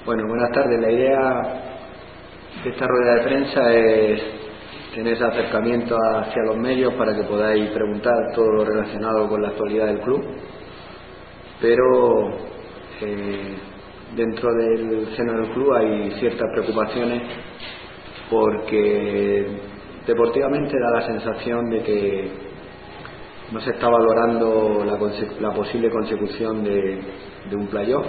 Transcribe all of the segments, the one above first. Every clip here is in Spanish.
Bueno, buenas tardes. La idea de esta rueda de prensa es tener ese acercamiento hacia los medios para que podáis preguntar todo lo relacionado con la actualidad del club, pero dentro del seno del club hay ciertas preocupaciones porque deportivamente da la sensación de que no se está valorando la posible consecución de un playoff.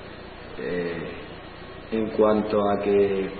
En cuanto a que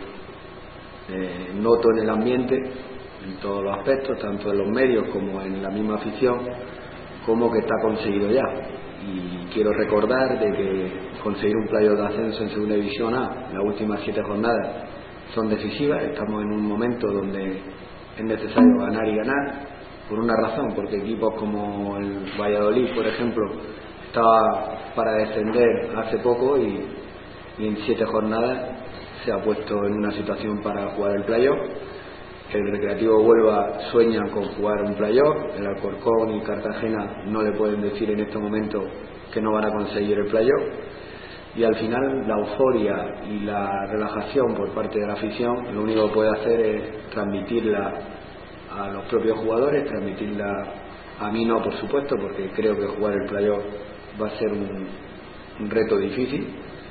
noto en el ambiente, en todos los aspectos, tanto en los medios como en la misma afición, como que está conseguido ya. Y quiero recordar de que conseguir un playoff de ascenso en Segunda División A, las últimas 7 jornadas son decisivas. Estamos en un momento donde es necesario ganar y ganar, por una razón, porque equipos como el Valladolid, por ejemplo, estaba para descender hace poco y en 7 jornadas se ha puesto en una situación para jugar el playoff. El Recreativo Huelva sueña con jugar un playoff, el Alcorcón y Cartagena no le pueden decir en este momento que no van a conseguir el playoff, y al final la euforia y la relajación por parte de la afición lo único que puede hacer es transmitirla a los propios jugadores, transmitirla a mí no, por supuesto, porque creo que jugar el playoff va a ser un reto difícil.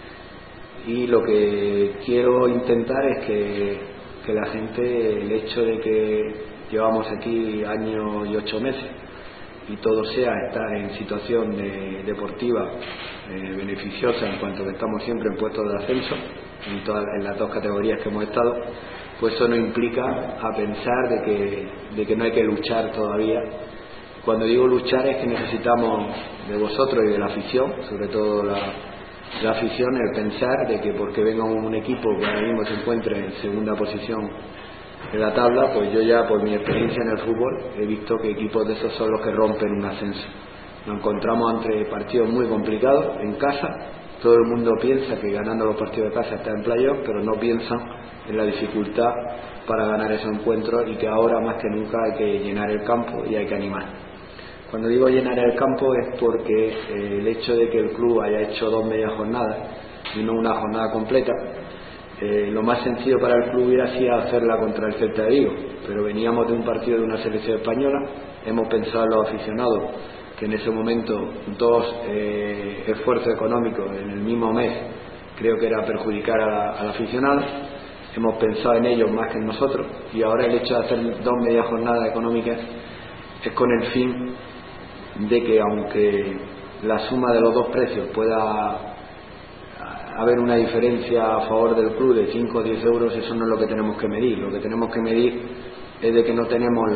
Y lo que quiero intentar es que la gente, el hecho de que llevamos aquí año y 8 meses y todo sea estar en situación deportiva beneficiosa, en cuanto que estamos siempre en puestos de ascenso en las 2 categorías que hemos estado, pues eso no implica a pensar de que no hay que luchar todavía. Cuando digo luchar es que necesitamos de vosotros y de la afición, sobre todo la afición, el pensar de que porque venga un equipo que ahora mismo se encuentre en segunda posición en la tabla, pues yo ya por mi experiencia en el fútbol he visto que equipos de esos son los que rompen un ascenso. Nos encontramos entre partidos muy complicados en casa. Todo el mundo piensa que ganando los partidos de casa está en playoff, pero no piensan en la dificultad para ganar esos encuentros, y que ahora más que nunca hay que llenar el campo y hay que animar. Cuando digo llenar el campo es porque el hecho de que el club haya hecho 2 medias jornadas y no una jornada completa, lo más sencillo para el club hubiera sido hacerla contra el Celta de Vigo, pero veníamos de un partido de una selección española. Hemos pensado en los aficionados que en ese momento 2 esfuerzos económicos en el mismo mes creo que era perjudicar al aficionado. Hemos pensado en ellos más que en nosotros, y ahora el hecho de hacer 2 medias jornadas económicas es con el fin de que, aunque la suma de los 2 precios pueda haber una diferencia a favor del club de 5 o 10 euros, eso no es lo que tenemos que medir. Lo que tenemos que medir es de que no tenemos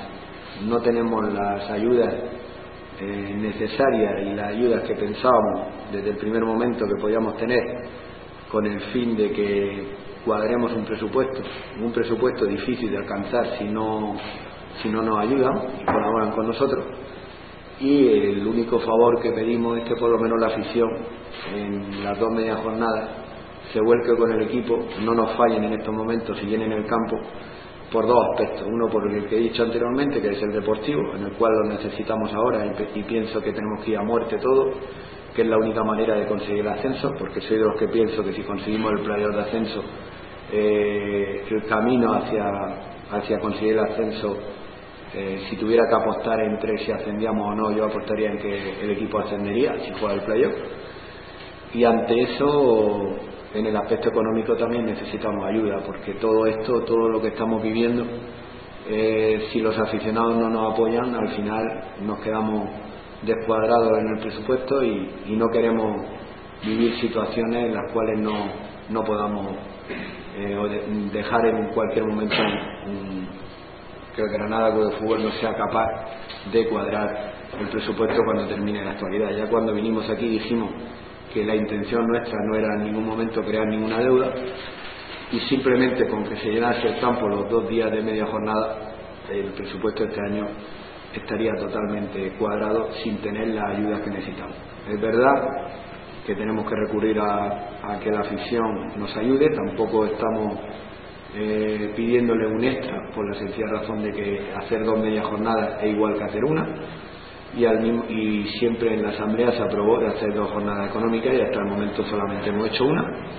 las ayudas necesarias y las ayudas que pensábamos desde el primer momento que podíamos tener, con el fin de que cuadremos un presupuesto difícil de alcanzar si no nos ayudan y colaboran con nosotros. Y el único favor que pedimos es que por lo menos la afición en las 2 medias jornadas se vuelque con el equipo, no nos fallen en estos momentos y llenen el campo, por 2 aspectos. Uno, por el que he dicho anteriormente, que es el deportivo, en el cual lo necesitamos ahora, y pienso que tenemos que ir a muerte todo, que es la única manera de conseguir el ascenso, porque soy de los que pienso que si conseguimos el playoff de ascenso, el camino hacia conseguir el ascenso, si tuviera que apostar entre si ascendíamos o no, yo apostaría en que el equipo ascendería si juega el playoff. Y ante eso, en el aspecto económico también necesitamos ayuda, porque todo esto, todo lo que estamos viviendo, si los aficionados no nos apoyan, al final nos quedamos descuadrados en el presupuesto y no queremos vivir situaciones en las cuales no podamos dejar en cualquier momento que Granada Club de Fútbol no sea capaz de cuadrar el presupuesto cuando termine la actualidad. Ya cuando vinimos aquí dijimos que la intención nuestra no era en ningún momento crear ninguna deuda, y simplemente con que se llenase el campo los 2 días de media jornada, el presupuesto de este año estaría totalmente cuadrado sin tener las ayudas que necesitamos. Es verdad que tenemos que recurrir a que la afición nos ayude. Tampoco estamos pidiéndole un extra, por la sencilla razón de que hacer 2 medias jornadas es igual que hacer una, y siempre en la asamblea se aprobó de hacer 2 jornadas económicas, y hasta el momento solamente hemos hecho una.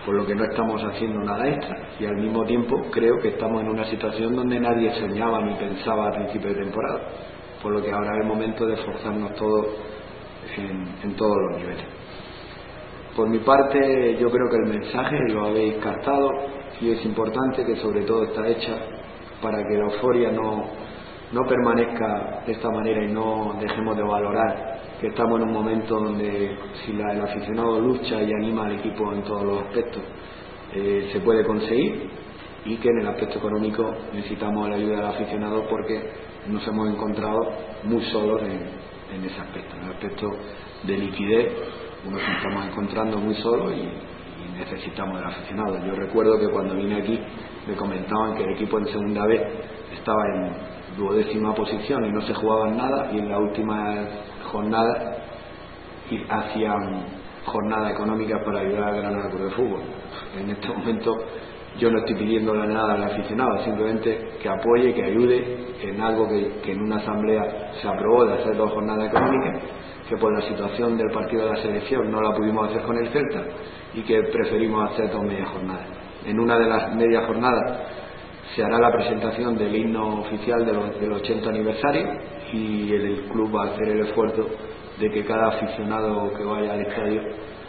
por lo que no estamos haciendo nada extra, y al mismo tiempo creo que estamos en una situación donde nadie soñaba ni pensaba a principio de temporada, por lo que ahora es el momento de esforzarnos todos en todos los niveles. Por mi parte, yo creo que el mensaje lo habéis captado, y es importante que sobre todo está hecha para que la euforia no permanezca de esta manera y no dejemos de valorar que estamos en un momento donde si el aficionado lucha y anima al equipo en todos los aspectos, se puede conseguir, y que en el aspecto económico necesitamos la ayuda del aficionado porque nos hemos encontrado muy solos en ese aspecto. En el aspecto de liquidez nos estamos encontrando muy solos y necesitamos del aficionado. Yo recuerdo que cuando vine aquí me comentaban que el equipo en segunda B estaba en 12ª posición y no se jugaban nada, y en la última jornada hacían jornada económica para ayudar a Granada Club de Fútbol. En este momento yo no estoy pidiéndole nada al aficionado, simplemente que apoye, que ayude en algo que en una asamblea se aprobó, de hacer 2 jornadas económicas, que por la situación del partido de la selección no la pudimos hacer con el Celta y que preferimos hacer 2 medias jornadas. En una de las medias jornadas se hará la presentación del himno oficial del 80 aniversario, y el club va a hacer el esfuerzo de que cada aficionado que vaya al estadio,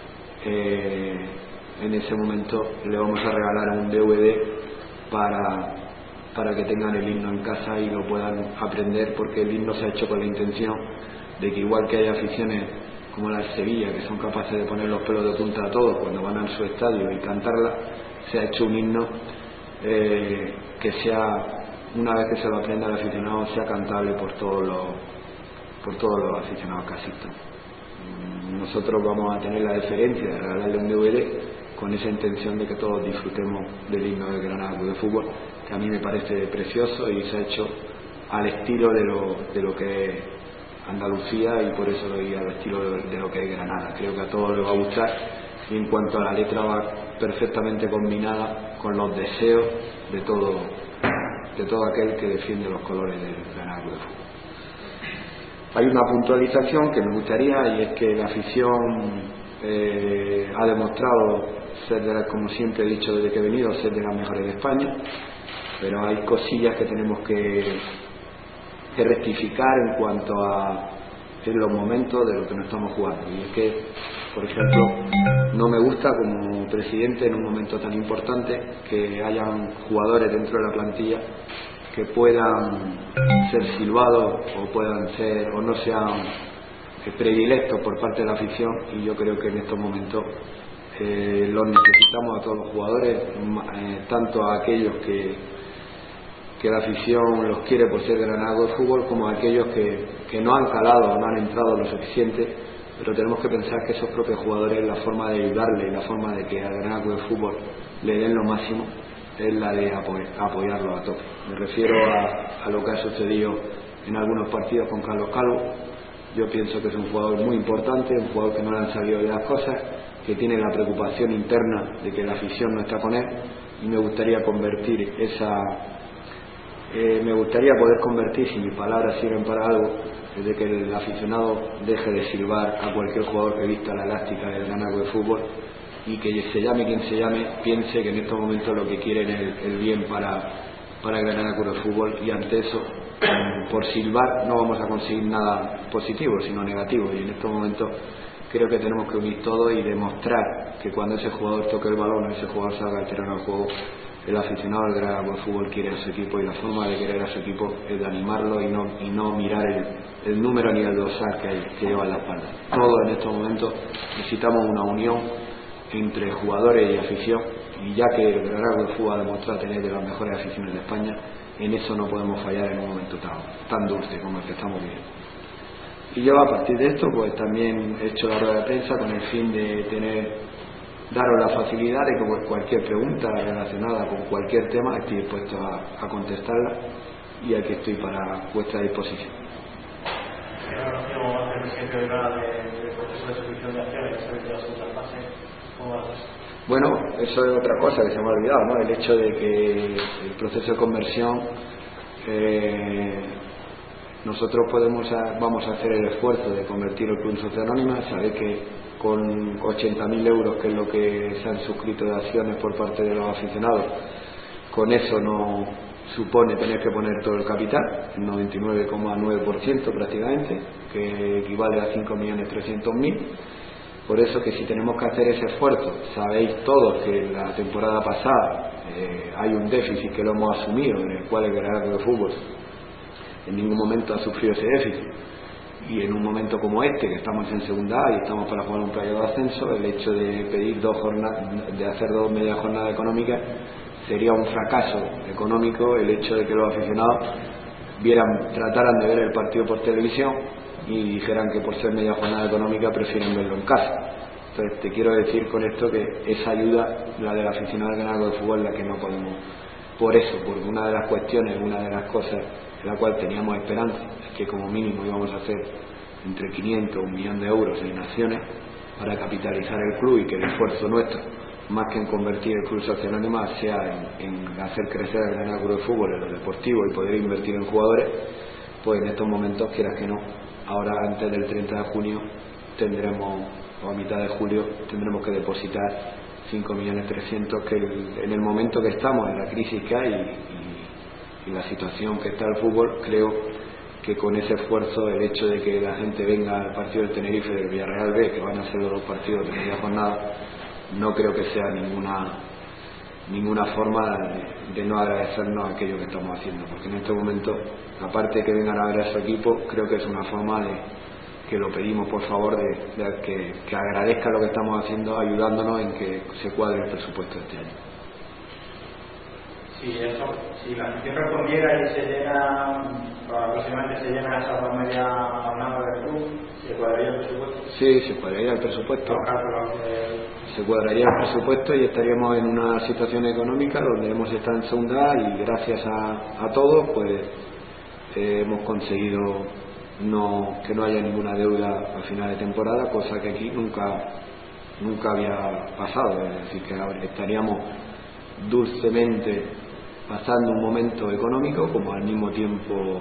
en ese momento le vamos a regalar un DVD para que tengan el himno en casa y lo puedan aprender, porque el himno se ha hecho con la intención de que, igual que hay aficiones como la de Sevilla, que son capaces de poner los pelos de punta a todos cuando van a su estadio y cantarla, se ha hecho un himno que sea, una vez que se lo aprenda el aficionado, sea cantable por todos los aficionados que asistan. Nosotros vamos a tener la deferencia de regalarle un DVD con esa intención de que todos disfrutemos del himno del Granada Club de Fútbol, que a mí me parece precioso y se ha hecho al estilo de lo que es Andalucía, y por eso lo digo al estilo de lo que es Granada. Creo que a todos les va a gustar, y en cuanto a la letra va perfectamente combinada con los deseos de todo aquel que defiende los colores del Granada Club de Fútbol. Hay una puntualización que me gustaría, y es que la afición ha demostrado ser como siempre he dicho desde que he venido, ser de las mejores de España, pero hay cosillas que tenemos que rectificar en cuanto a los momentos de lo que no estamos jugando. Y es que, por ejemplo, no me gusta como presidente en un momento tan importante que hayan jugadores dentro de la plantilla que puedan ser silbados o no sean predilectos por parte de la afición, y yo creo que en estos momentos los necesitamos a todos los jugadores, tanto a aquellos que la afición los quiere por ser Granada de Fútbol, como a aquellos que no han calado o no han entrado lo suficiente, pero tenemos que pensar que esos propios jugadores, la forma de ayudarle y la forma de que a Granada de Fútbol le den lo máximo es la de apoyarlo a tope. Me refiero a lo que ha sucedido en algunos partidos con Carlos Calvo. Yo pienso que es un jugador muy importante, un jugador que no le han salido bien las cosas, que tiene la preocupación interna de que la afición no está con él, y me gustaría poder convertir, si mis palabras sirven para algo, de que el aficionado deje de silbar a cualquier jugador que vista la elástica del Granada de Fútbol, y que se llame quien se llame, piense que en estos momentos lo que quieren es el bien para Granada Club de Fútbol, y ante eso, por silbar no vamos a conseguir nada positivo, sino negativo. Y en estos momentos creo que tenemos que unir todo y demostrar que cuando ese jugador toque el balón, ese jugador salga al terreno del juego, el aficionado del Granada Club de Fútbol quiere a su equipo, y la forma de querer a su equipo es de animarlo y no mirar el número ni el dorsal que lleva en la espalda. Todos en estos momentos necesitamos una unión entre jugadores y afición, y ya que el Granada Club de Fútbol ha demostrado tener de las mejores aficiones de España, en eso no podemos fallar en un momento tan dulce como el que estamos viviendo. Y yo, a partir de esto, pues también he hecho la rueda de prensa con el fin de daros la facilidad de que cualquier pregunta relacionada con cualquier tema estoy dispuesto a contestarla, y aquí estoy para vuestra disposición. Bueno, eso es otra cosa que se me ha olvidado, ¿no? El hecho de que el proceso de conversión, nosotros vamos a hacer el esfuerzo de convertir el Club en Sociedad Anónima. Sabéis que con 80.000 euros, que es lo que se han suscrito de acciones por parte de los aficionados, con eso no supone tener que poner todo el capital, el 99,9% prácticamente, que equivale a 5.300.000. Por eso que si tenemos que hacer ese esfuerzo, sabéis todos que en la temporada pasada hay un déficit que lo hemos asumido, en el cual el Granada de Fútbol en ningún momento ha sufrido ese déficit. Y en un momento como este, que estamos en segunda A y estamos para jugar un playoff de ascenso, el hecho de pedir de hacer 2 medias jornadas económicas sería un fracaso económico. El hecho de que los aficionados trataran de ver el partido por televisión y dijeran que por ser media jornada económica prefieren verlo en casa. Entonces te quiero decir con esto que esa ayuda, la del aficionado al Granada de Fútbol, la que no podemos. Por eso, porque una de las cuestiones, una de las cosas en la cual teníamos esperanza, es que como mínimo íbamos a hacer entre 500 y 1 millón de euros en acciones para capitalizar el club, y que el esfuerzo nuestro, más que en convertir el Club Social Animal, sea en hacer crecer el Granada Club de Fútbol en lo deportivo y poder invertir en jugadores. Pues en estos momentos, quieras que no, ahora antes del 30 de junio tendremos, o a mitad de julio, tendremos que depositar 5.300.000, que en el momento que estamos, en la crisis que hay y la situación que está el fútbol, creo que con ese esfuerzo, el hecho de que la gente venga al partido del Tenerife y del Villarreal B, que van a ser los 2 partidos de media jornada, no creo que sea ninguna forma de no agradecernos aquello que estamos haciendo, porque en este momento, aparte de que vengan a ver a su equipo, creo que es una forma de que lo pedimos, por favor, de que agradezca lo que estamos haciendo, ayudándonos en que se cuadre el presupuesto de este año. Si la afición respondiera y se llena, aproximadamente se llena esa 2 media jornada del club, ¿se cuadraría el presupuesto? Sí, se cuadraría el presupuesto. Se cuadraría el presupuesto y estaríamos en una situación económica donde hemos estado en segunda A, y gracias a todos pues hemos conseguido que no haya ninguna deuda a final de temporada, cosa que aquí nunca había pasado. Es decir, que ahora estaríamos dulcemente pasando un momento económico como al mismo tiempo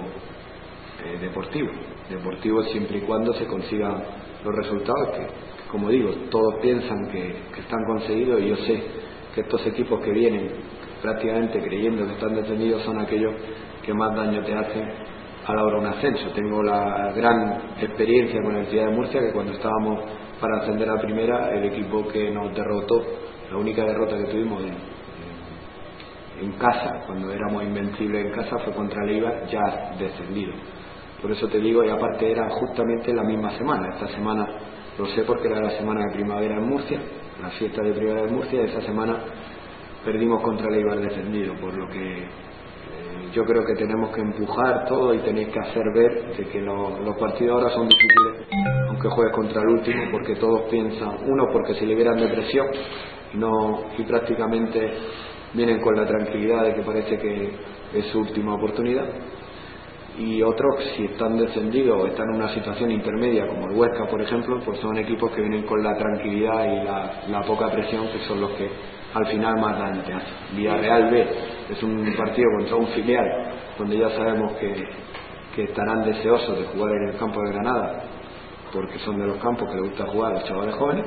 deportivo, siempre y cuando se consigan los resultados que, como digo, todos piensan que están conseguidos, y yo sé que estos equipos que vienen prácticamente creyendo que están descendidos son aquellos que más daño te hacen a la hora de un ascenso. Tengo la gran experiencia con el Ciudad de Murcia, que cuando estábamos para ascender a primera, el equipo que nos derrotó, la única derrota que tuvimos en casa, cuando éramos invencibles en casa, fue contra el Eibar, ya descendido. Por eso te digo, y aparte era justamente la misma semana. Esta semana lo sé porque era la semana de primavera en Murcia, la fiesta de primavera en Murcia, y esa semana perdimos contra el Eibar descendido, por lo que yo creo que tenemos que empujar todo y tenéis que hacer ver de que los partidos ahora son difíciles, aunque juegues contra el último, porque todos piensan, uno porque se liberan de presión y prácticamente vienen con la tranquilidad de que parece que es su última oportunidad, y otros, si están descendidos o están en una situación intermedia como el Huesca, por ejemplo, pues son equipos que vienen con la tranquilidad y la poca presión, que son los que al final más daño te hacen. Villarreal B es un partido contra un filial donde ya sabemos que estarán deseosos de jugar en el campo de Granada, porque son de los campos que les gusta jugar a los chavales jóvenes,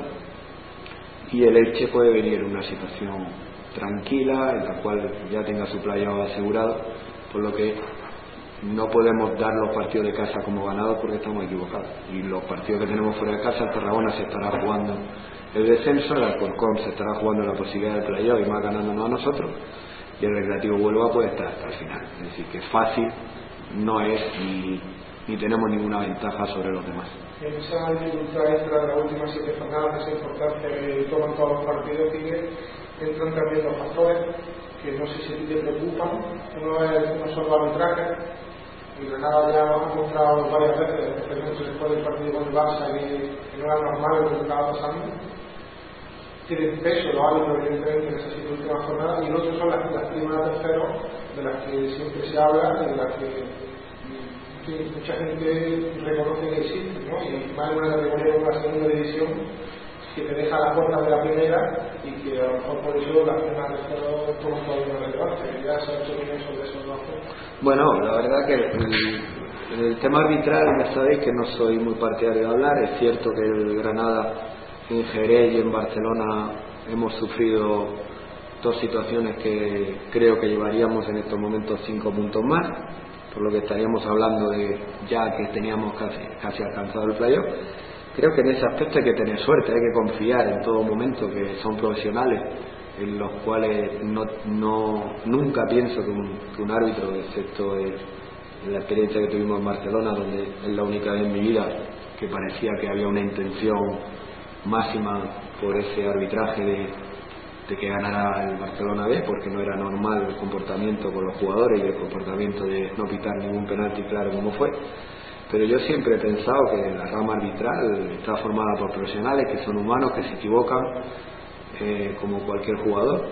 y el Elche puede venir en una situación tranquila, en la cual ya tenga su playoff asegurado, por lo que no podemos dar los partidos de casa como ganados, porque estamos equivocados. Y los partidos que tenemos fuera de casa, el Tarragona se estará jugando el descenso, el Alcorcón se estará jugando la posibilidad del playoff y más ganándonos a nosotros, y el Recreativo Huelva puede estar hasta el final. Es decir, que fácil no es, ni tenemos ninguna ventaja sobre los demás. En esa dificultad extra de las últimas 7 jornadas, esa importancia que toman todos los partidos, entran también los factores que no sé si te preocupan. Uno son los arbitrajes. En Granada ya hemos encontrado varias veces, especialmente después del partido con el Barça, que no era normal lo que estaba pasando. Tienen peso los árbitros, evidentemente, en esas últimas jornadas, y el otro son las primas de terceros, de las que siempre se habla y de las que mucha gente reconoce que existen, ¿no? Y más en una categoría como la segunda división, que te deja las puertas de la primera, y que a lo mejor por eso las primas de terceros toman todavía una relevancia. Ya se ha hecho bien sobre esos dos. Bueno, la verdad que el tema arbitral, ya sabéis que no soy muy partidario de hablar. Es cierto que el Granada en Jerez y en Barcelona hemos sufrido 2 situaciones que creo que llevaríamos en estos momentos 5 puntos más, por lo que estaríamos hablando de ya que teníamos casi alcanzado el playoff. Creo que en ese aspecto hay que tener suerte, hay que confiar en todo momento que son profesionales, en los cuales nunca pienso que un árbitro, excepto en la experiencia que tuvimos en Barcelona, donde es la única vez en mi vida que parecía que había una intención máxima por ese arbitraje de que ganara el Barcelona B, porque no era normal el comportamiento con los jugadores y el comportamiento de no pitar ningún penalti claro como fue. Pero yo siempre he pensado que la rama arbitral está formada por profesionales que son humanos, que se equivocan como cualquier jugador,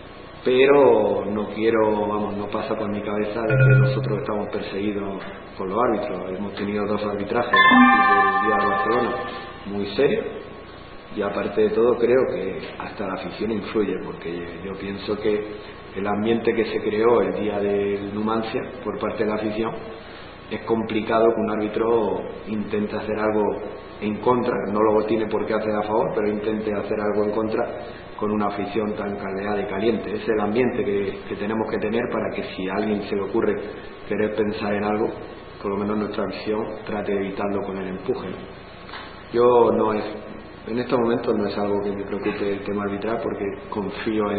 pero no pasa por mi cabeza de que nosotros estamos perseguidos por los árbitros. Hemos tenido 2 arbitrajes el día de Barcelona muy serios, y aparte de todo creo que hasta la afición influye, porque yo pienso que el ambiente que se creó el día del Numancia por parte de la afición, es complicado que un árbitro intente hacer algo en contra, no lo tiene por qué hacer a favor, pero intente hacer algo en contra con una afición tan caldeada y caliente. Ese es el ambiente que tenemos que tener para que si a alguien se le ocurre querer pensar en algo, por lo menos nuestra afición trate de evitarlo con el empuje, ¿no? En estos momentos no es algo que me preocupe el tema arbitral, porque confío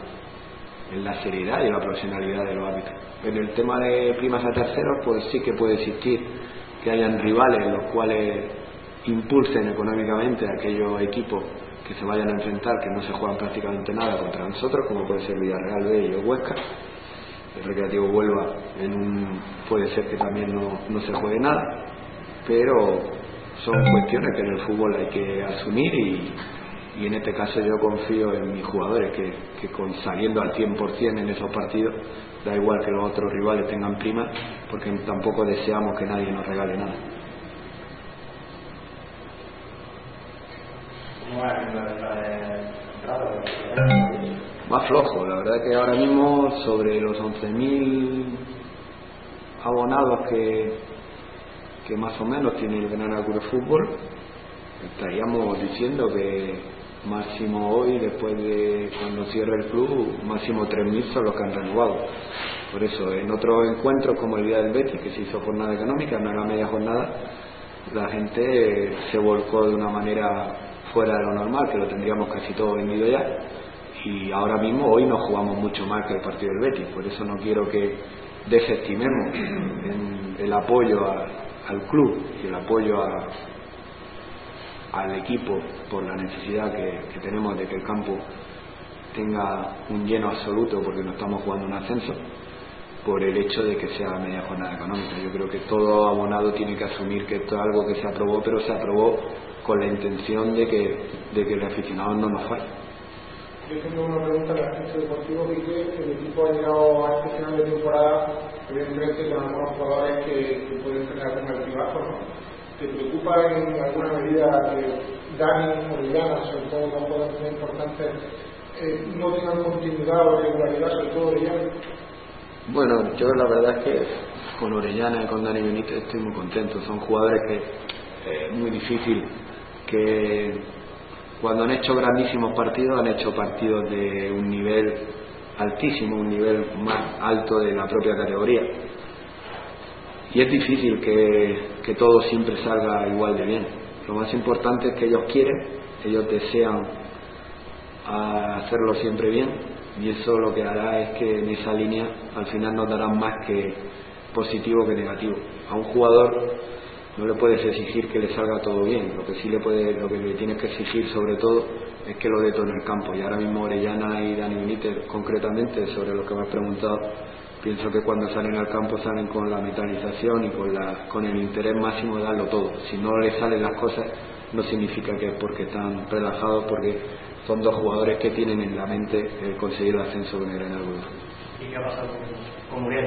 en la seriedad y en la profesionalidad de los árbitros. En el tema de primas a terceros, pues sí que puede existir que hayan rivales los cuales impulsen económicamente a aquellos equipos que se vayan a enfrentar, que no se juegan prácticamente nada contra nosotros, como puede ser Villarreal B y Huesca. El Recreativo Huelva puede ser que también no se juegue nada, pero son cuestiones que en el fútbol hay que asumir, y en este caso yo confío en mis jugadores que saliendo al 100% en esos partidos, da igual que los otros rivales tengan primas, porque tampoco deseamos que nadie nos regale nada. Más flojo, la verdad que ahora mismo sobre los 11.000 abonados que más o menos tiene el Granada Club de Fútbol, estaríamos diciendo que máximo hoy, después de cuando cierre el club, máximo 3.000 son los que han renovado. Por eso, en otros encuentros como el día del Betis, que se hizo jornada económica, no era media jornada, la gente se volcó de una manera fuera de lo normal, que lo tendríamos casi todo vendido ya, y ahora mismo hoy nos jugamos mucho más que el partido del Betis. Por eso no quiero que desestimemos en el apoyo al club y el apoyo al equipo por la necesidad que tenemos de que el campo tenga un lleno absoluto, porque no estamos jugando un ascenso, por el hecho de que sea media jornada económica. Yo creo que todo abonado tiene que asumir que esto es algo que se aprobó, pero se aprobó con la intención de que el aficionado no nos falle. Yo tengo una pregunta al aspecto deportivo, que el equipo ha llegado a este final de temporada, evidentemente con algunos jugadores que pueden tener algún altibajo, ¿no? ¿Te preocupa en alguna medida que Dani, Orellana, sobre todo dos jugadores muy importantes, no tengan continuidad o regularidad, sobre todo Orellana? Bueno, yo la verdad es que con Orellana y con Dani Benítez estoy muy contento. Son jugadores que es muy difícil que cuando han hecho grandísimos partidos, han hecho partidos de un nivel altísimo, un nivel más alto de la propia categoría. Y es difícil que todo siempre salga igual de bien. Lo más importante es que ellos quieren, ellos desean hacerlo siempre bien, y eso lo que hará es que en esa línea al final nos darán más que positivo que negativo. A un jugador no le puedes exigir que le salga todo bien, lo que le tienes que exigir sobre todo es que lo dé todo en el campo. Y ahora mismo Orellana y Dani Benítez, concretamente sobre lo que me has preguntado, pienso que cuando salen al campo salen con la metalización y con el interés máximo de darlo todo. Si no les salen las cosas, no significa que es porque están relajados, porque son dos jugadores que tienen en la mente conseguir el ascenso con el Granada. ¿Y qué ha pasado con Muriel?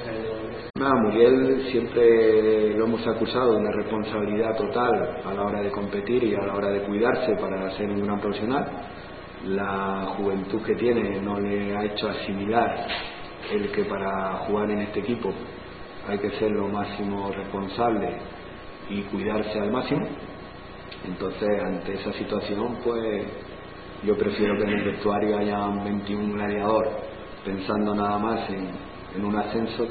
Muriel siempre lo hemos acusado de una responsabilidad total a la hora de competir y a la hora de cuidarse para ser un gran profesional. La juventud que tiene no le ha hecho asimilar el que para jugar en este equipo hay que ser lo máximo responsable y cuidarse al máximo. Entonces, ante esa situación, pues yo prefiero que en el vestuario haya 21 gladiadores pensando nada más en un ascenso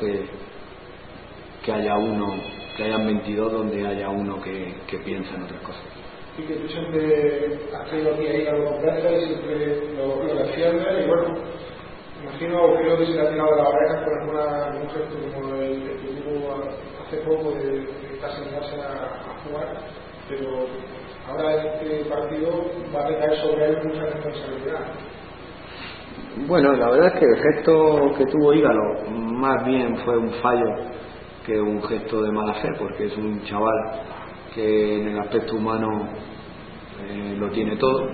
que haya uno, que hayan 22 donde haya uno que piensa en otras cosas. Y que tú siempre has tenido aquí ahí algo veces y siempre lo defiendes y bueno, imagino o creo que se le ha tirado de la oreja por algún gesto como el que tuvo hace poco de casi negarse a jugar, pero ahora este partido va a recaer sobre él mucha responsabilidad. Bueno, la verdad es que el gesto que tuvo Ígalo más bien fue un fallo que un gesto de mala fe, porque es un chaval que en el aspecto humano lo tiene todo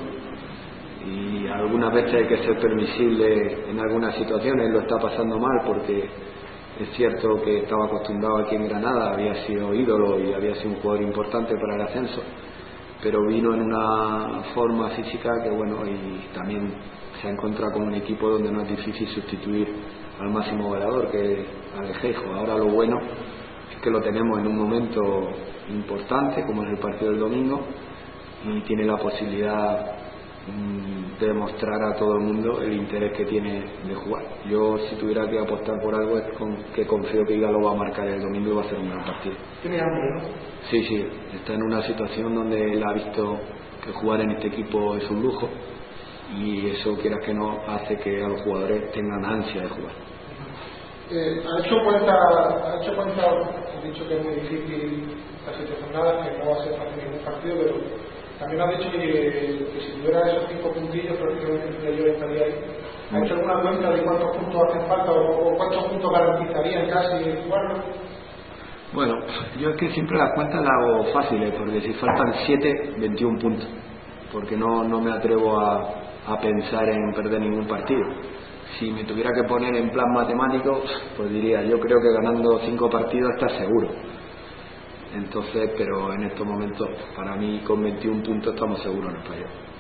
y algunas veces hay que ser permisible en algunas situaciones. Lo está pasando mal porque es cierto que estaba acostumbrado aquí en Granada, había sido ídolo y había sido un jugador importante para el ascenso, pero vino en una forma física que bueno, y también se ha encontrado con un equipo donde no es difícil sustituir al máximo goleador, que es Alejejo. Ahora lo bueno es que lo tenemos en un momento importante como en el partido del domingo y tiene la posibilidad de demostrar a todo el mundo el interés que tiene de jugar. Yo, si tuviera que apostar por algo, es que confío que Ígalo va a marcar el domingo y va a ser un gran partido. Tiene hambre, ¿no? Sí, está en una situación donde él ha visto que jugar en este equipo es un lujo y eso, quieras que no, hace que a los jugadores tengan ansia de jugar. Ha hecho cuenta, has dicho que es muy difícil esta situación, que no va a ser fácil ningún partido, pero también has dicho que si tuviera esos 5 puntillos prácticamente yo estaría ahí. ¿Ha hecho alguna cuenta de cuántos puntos hacen falta o cuántos puntos garantizarían casi jugarlo? Bueno, yo es que siempre las cuentas las hago fáciles, porque si faltan 7, 21 puntos, porque no me atrevo a pensar en perder ningún partido. Si me tuviera que poner en plan matemático, pues diría, yo creo que ganando 5 partidos está seguro. Entonces, pero en estos momentos, para mí con 21 puntos estamos seguros en el playoff.